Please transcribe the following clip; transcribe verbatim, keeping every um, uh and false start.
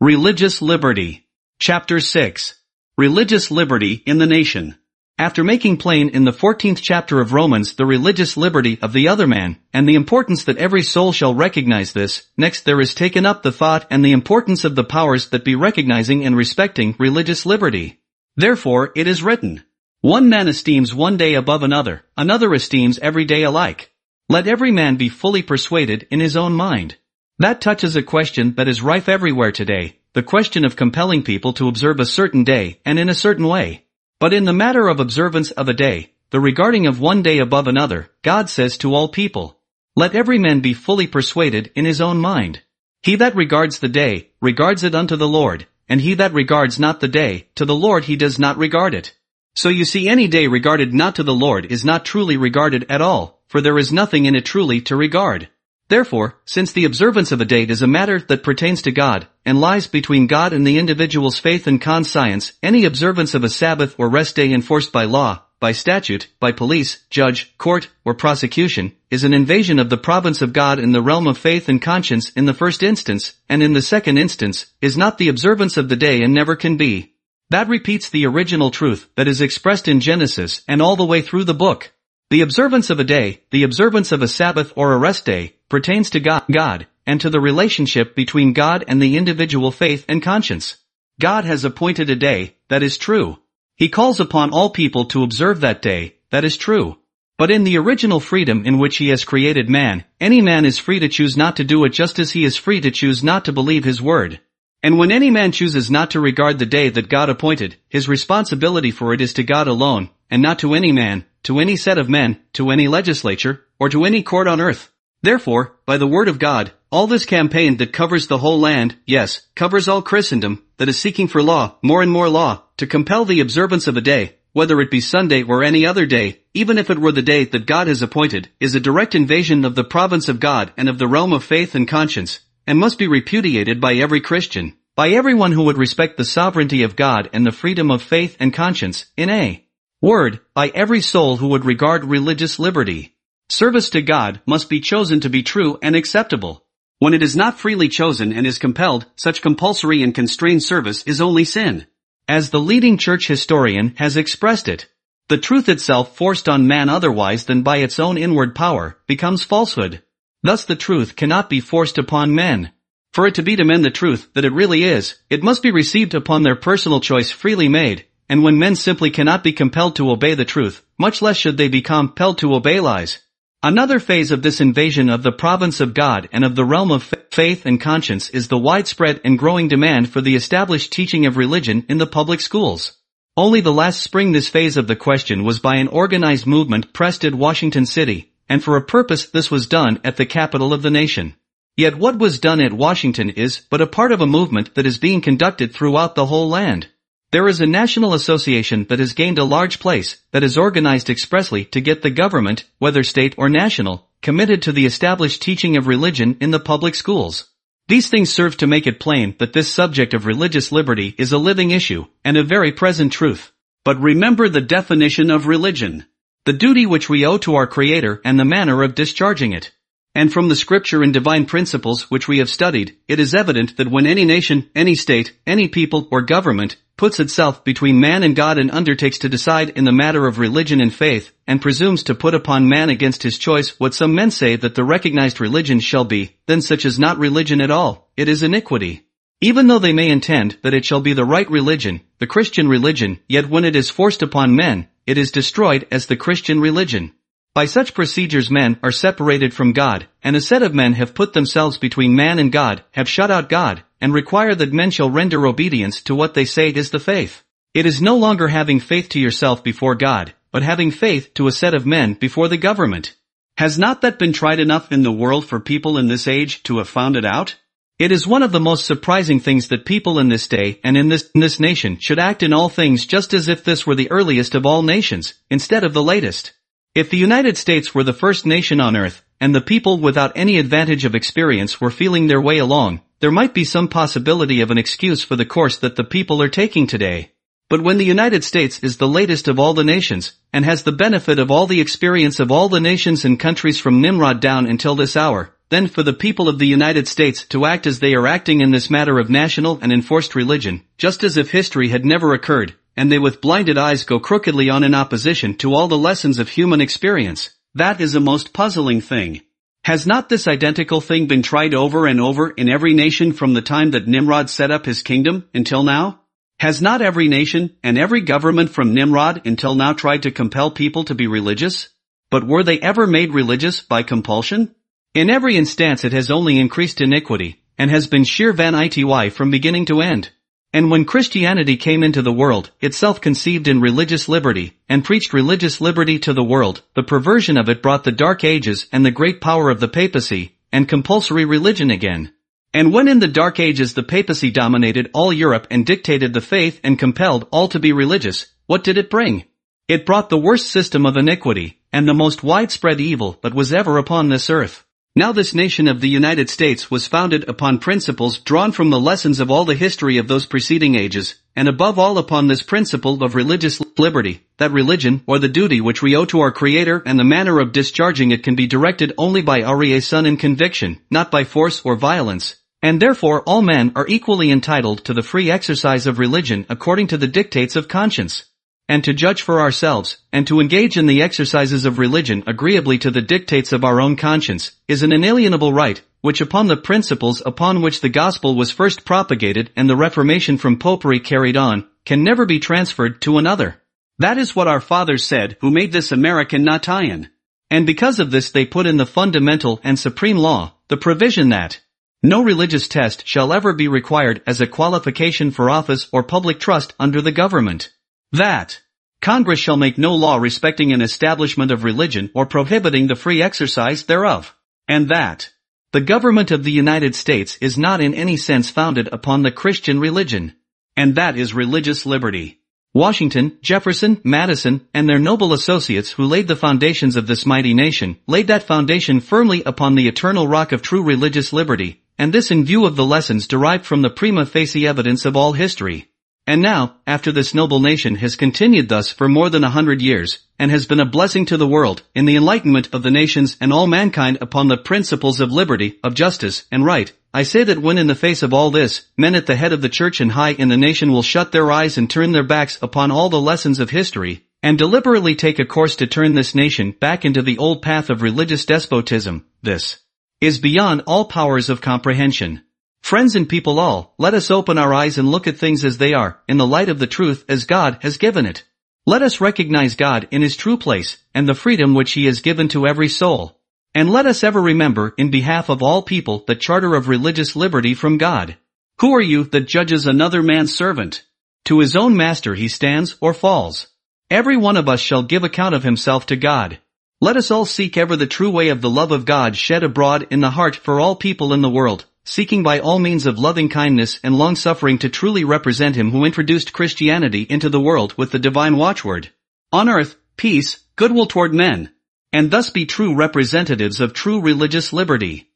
Religious Liberty. Chapter six. Religious Liberty in the Nation. After making plain in the fourteenth chapter of Romans the religious liberty of the other man, and the importance that every soul shall recognize this, next there is taken up the thought and the importance of the powers that be recognizing and respecting religious liberty. Therefore it is written, one man esteems one day above another, another esteems every day alike. Let every man be fully persuaded in his own mind. That touches a question that is rife everywhere today, the question of compelling people to observe a certain day and in a certain way. But in the matter of observance of a day, the regarding of one day above another, God says to all people, let every man be fully persuaded in his own mind. He that regards the day, regards it unto the Lord, and he that regards not the day, to the Lord he does not regard it. So you see, any day regarded not to the Lord is not truly regarded at all, for there is nothing in it truly to regard. Therefore, since the observance of a date is a matter that pertains to God, and lies between God and the individual's faith and conscience, any observance of a Sabbath or rest day enforced by law, by statute, by police, judge, court, or prosecution, is an invasion of the province of God in the realm of faith and conscience in the first instance, and in the second instance, is not the observance of the day and never can be. That repeats the original truth that is expressed in Genesis and all the way through the book. The observance of a day, the observance of a Sabbath or a rest day, pertains to God, God, and to the relationship between God and the individual faith and conscience. God has appointed a day, that is true. He calls upon all people to observe that day, that is true. But in the original freedom in which he has created man, any man is free to choose not to do it, just as he is free to choose not to believe his word. And when any man chooses not to regard the day that God appointed, his responsibility for it is to God alone, and not to any man, to any set of men, to any legislature, or to any court on earth. Therefore, by the word of God, all this campaign that covers the whole land, yes, covers all Christendom, that is seeking for law, more and more law, to compel the observance of a day, whether it be Sunday or any other day, even if it were the day that God has appointed, is a direct invasion of the province of God and of the realm of faith and conscience, and must be repudiated by every Christian, by everyone who would respect the sovereignty of God and the freedom of faith and conscience, in a word, by every soul who would regard religious liberty. Service to God must be chosen to be true and acceptable. When it is not freely chosen and is compelled, such compulsory and constrained service is only sin. As the leading church historian has expressed it, the truth itself forced on man otherwise than by its own inward power, becomes falsehood. Thus the truth cannot be forced upon men. For it to be to men the truth that it really is, it must be received upon their personal choice freely made, and when men simply cannot be compelled to obey the truth, much less should they be compelled to obey lies. Another phase of this invasion of the province of God and of the realm of faith and conscience is the widespread and growing demand for the established teaching of religion in the public schools. Only the last spring this phase of the question was by an organized movement pressed at Washington City, and for a purpose this was done at the capital of the nation. Yet what was done at Washington is but a part of a movement that is being conducted throughout the whole land. There is a national association that has gained a large place, that is organized expressly to get the government, whether state or national, committed to the established teaching of religion in the public schools. These things serve to make it plain that this subject of religious liberty is a living issue, and a very present truth. But remember the definition of religion, the duty which we owe to our Creator and the manner of discharging it. And from the scripture and divine principles which we have studied, it is evident that when any nation, any state, any people or government puts itself between man and God and undertakes to decide in the matter of religion and faith, and presumes to put upon man against his choice what some men say that the recognized religion shall be, then such is not religion at all, it is iniquity. Even though they may intend that it shall be the right religion, the Christian religion, yet when it is forced upon men, it is destroyed as the Christian religion. By such procedures men are separated from God, and a set of men have put themselves between man and God, have shut out God, and require that men shall render obedience to what they say is the faith. It is no longer having faith to yourself before God, but having faith to a set of men before the government. Has not that been tried enough in the world for people in this age to have found it out? It is one of the most surprising things that people in this day and in this, in this nation should act in all things just as if this were the earliest of all nations, instead of the latest. If the United States were the first nation on earth, and the people without any advantage of experience were feeling their way along, there might be some possibility of an excuse for the course that the people are taking today. But when the United States is the latest of all the nations, and has the benefit of all the experience of all the nations and countries from Nimrod down until this hour, than for the people of the United States to act as they are acting in this matter of national and enforced religion, just as if history had never occurred, and they with blinded eyes go crookedly on in opposition to all the lessons of human experience. That is a most puzzling thing. Has not this identical thing been tried over and over in every nation from the time that Nimrod set up his kingdom until now? Has not every nation and every government from Nimrod until now tried to compel people to be religious? But were they ever made religious by compulsion? In every instance it has only increased iniquity, and has been sheer vanity from beginning to end. And when Christianity came into the world, itself conceived in religious liberty, and preached religious liberty to the world, the perversion of it brought the Dark Ages and the great power of the papacy, and compulsory religion again. And when in the Dark Ages the papacy dominated all Europe and dictated the faith and compelled all to be religious, what did it bring? It brought the worst system of iniquity, and the most widespread evil that was ever upon this earth. Now this nation of the United States was founded upon principles drawn from the lessons of all the history of those preceding ages, and above all upon this principle of religious liberty, that religion or the duty which we owe to our Creator and the manner of discharging it can be directed only by our reason and conviction, not by force or violence, and therefore all men are equally entitled to the free exercise of religion according to the dictates of conscience. And to judge for ourselves, and to engage in the exercises of religion agreeably to the dictates of our own conscience, is an inalienable right, which upon the principles upon which the gospel was first propagated and the Reformation from popery carried on, can never be transferred to another. That is what our fathers said who made this American nation. And because of this they put in the fundamental and supreme law, the provision that no religious test shall ever be required as a qualification for office or public trust under the government. That Congress shall make no law respecting an establishment of religion or prohibiting the free exercise thereof. And that the government of the United States is not in any sense founded upon the Christian religion. And that is religious liberty. Washington, Jefferson, Madison, and their noble associates who laid the foundations of this mighty nation, laid that foundation firmly upon the eternal rock of true religious liberty, and this in view of the lessons derived from the prima facie evidence of all history. And now, after this noble nation has continued thus for more than a hundred years, and has been a blessing to the world, in the enlightenment of the nations and all mankind upon the principles of liberty, of justice, and right, I say that when in the face of all this, men at the head of the church and high in the nation will shut their eyes and turn their backs upon all the lessons of history, and deliberately take a course to turn this nation back into the old path of religious despotism, this is beyond all powers of comprehension. Friends and people all, let us open our eyes and look at things as they are, in the light of the truth as God has given it. Let us recognize God in His true place, and the freedom which He has given to every soul. And let us ever remember, in behalf of all people, the charter of religious liberty from God. Who are you that judges another man's servant? To his own master he stands or falls. Every one of us shall give account of himself to God. Let us all seek ever the true way of the love of God shed abroad in the heart for all people in the world, seeking by all means of loving kindness and long-suffering to truly represent Him who introduced Christianity into the world with the divine watchword, on earth, peace, goodwill toward men, and thus be true representatives of true religious liberty.